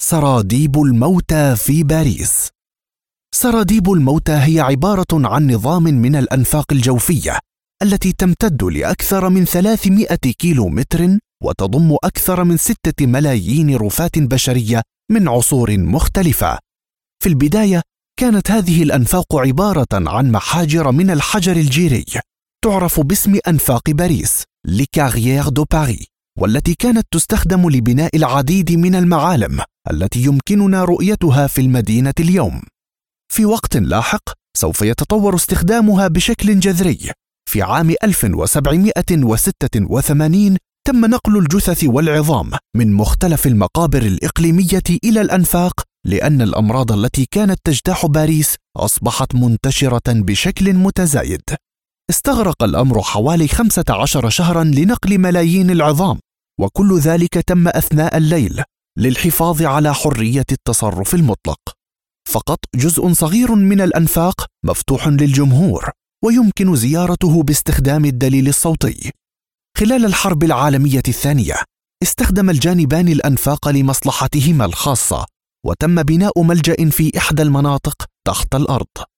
سراديب الموتى في باريس. سراديب الموتى هي عبارة عن نظام من الأنفاق الجوفية التي تمتد لأكثر من 300 كيلومتر وتضم أكثر من 6 ملايين رفاة بشرية من عصور مختلفة. في البداية كانت هذه الأنفاق عبارة عن محاجر من الحجر الجيري تعرف باسم أنفاق باريس Les Carrières de Paris، والتي كانت تستخدم لبناء العديد من المعالم التي يمكننا رؤيتها في المدينة اليوم. في وقت لاحق سوف يتطور استخدامها بشكل جذري. في عام 1786 تم نقل الجثث والعظام من مختلف المقابر الإقليمية إلى الأنفاق، لأن الأمراض التي كانت تجتاح باريس أصبحت منتشرة بشكل متزايد. استغرق الأمر حوالي 15 شهرا لنقل ملايين العظام، وكل ذلك تم أثناء الليل للحفاظ على حرية التصرف المطلق. فقط جزء صغير من الأنفاق مفتوح للجمهور ويمكن زيارته باستخدام الدليل الصوتي. خلال الحرب العالمية الثانية استخدم الجانبان الأنفاق لمصلحتهما الخاصة، وتم بناء ملجأ في إحدى المناطق تحت الأرض.